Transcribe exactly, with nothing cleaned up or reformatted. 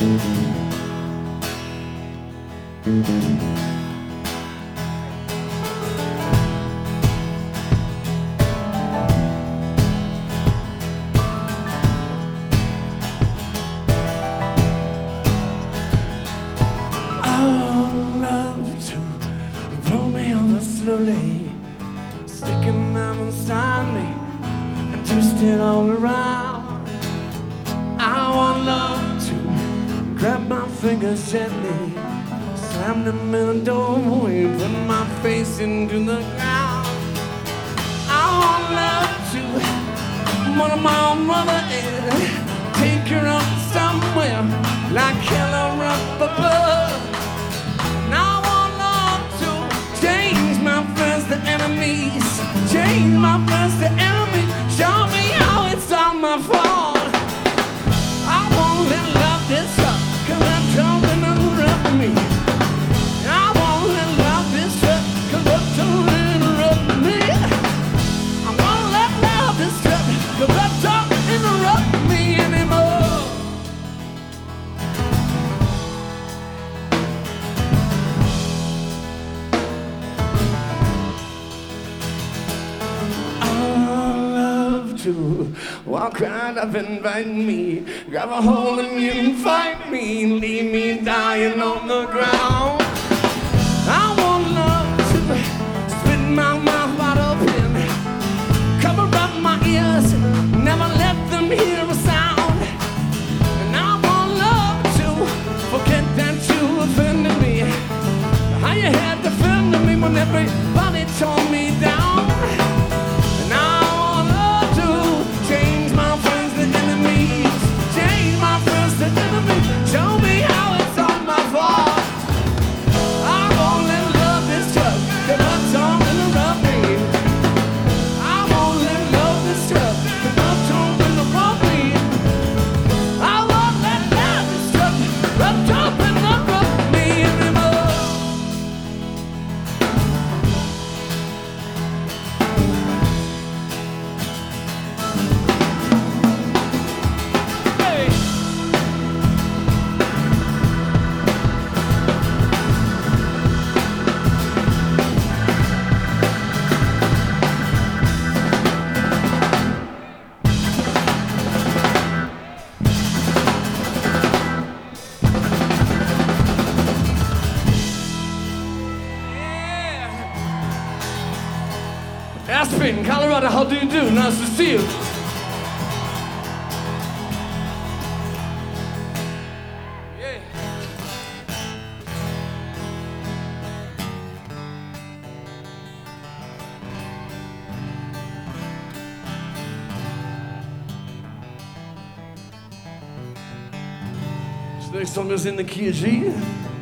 Slowly sticking them inside me and twist it all around. I want love to grab my fingers gently, slam them in the doorway, put my face into the ground. I want love to mother my mother and take her up somewhere like hell or up above. Enemies, change my friends to enemies. Show me how it's all my fault. I won't let love this up, 'cause I'm talking interrupt me. I won't let love this up, 'cause I'm talking interrupt me. I won't let love this up, 'cause I'm talking interrupt me anymore. To walk right up and invite me, grab a hold of me and fight me, leave me dying on the ground. I want love to spit my mouth wide open, cover up my ears, never let them hear a sound. And I want love to forget that you offended me, how you had to defend me when everybody tore me down. Aspen, Colorado, how do you do? Nice to see you. Yeah. This next song is in the key of G.